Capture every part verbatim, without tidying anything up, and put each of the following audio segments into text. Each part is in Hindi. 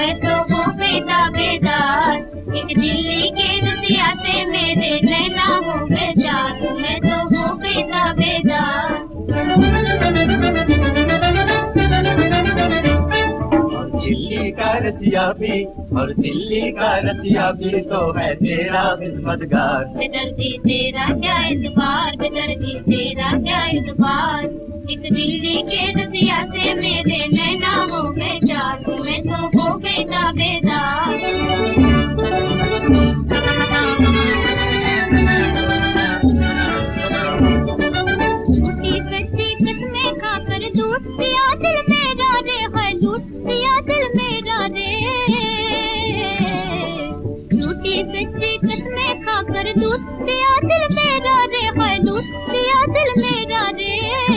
मैं तो हो गई दावेदार, एक दिल्ली के रसिया से मेरे नैना हो गए चार, मैं तो हो गई दावेदार। दिल्ली का रसिया भी और दिल्ली का रसिया भी तो है तेरा खिदमतगार। बेदर्दी तेरा क्या एतबार, बेदर्दी तेरा क्या एतबार, एक दिल्ली के रसिया से मेरे नैना हो गए चार, मैं तो हो गई दावेदार। झूठी सच्ची किस्में खाकर दूध पिया दिल मेरा रे, है दूध पिया दिल मेरा रे, झूठी सच्ची किस्में खाकर दूध पिया दिल मेरा रे, है दूध पिया दिल मेरा रे।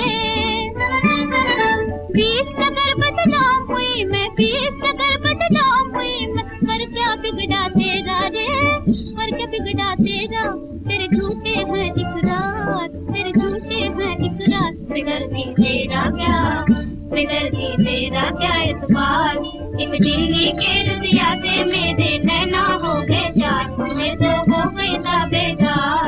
बीस नगर बदनाम हुई मैं, बीस नगर बदनाम हुई मैं, पर क्या बिगड़ा तेरा रे, पर क्या बिगड़ा तेरा, तेरे झूठे हैं इकरार, तेरे झूठे हैं इकरार। बेदर्दी तेरा क्या, बेदर्दी तेरा क्या एतबार, एक दिल्ली के रसिया से मेरे नैना हो गए चार, मैं तो हो गई दावेदार।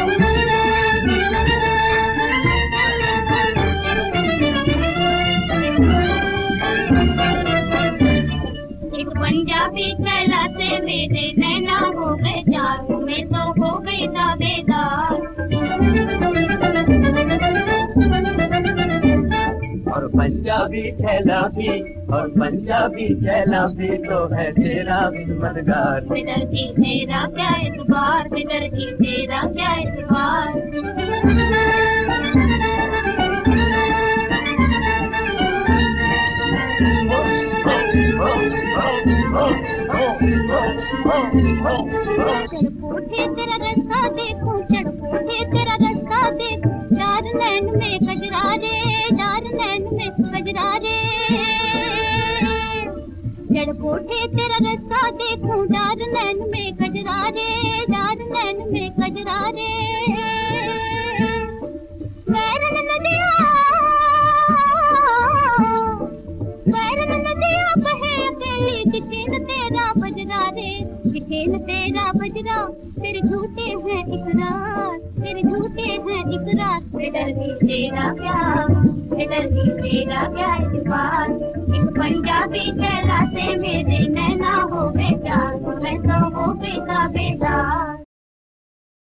एक पंजाबी चला से मेरे नैना हो गए चार, मैं तो हो गई दावेदार। और पंजाबी छैला भी और पंजाबी छैला भी तो है तेरा खिदमतगार। बेदर्दी तेरा क्या एतबार, बेदर्दी तेरा क्या एतबार। चढ़ कोठे तेरा रास्ता देखूं, चढ़ कोठे तेरा रास्ता देख, चार नैन में कजरा रे, चार नैन में कजरा रे, चढ़ कोठे तेरा रास्ता देखूं, चार नैन में कजरा रे, चार नैन में कजरा रे। वैरन नदिया, वैरन नदिया बहे अकेली, किचेन तेरा बजरा रे, किचेन तेरा बजरा, तेरे झूठे हैं इकरार, तेरे झूठे हैं इकरार। बेदर्दी तेरा क्या, बेदर्दी तेरा क्या एतबार, एक पंजाबी चला से मेरे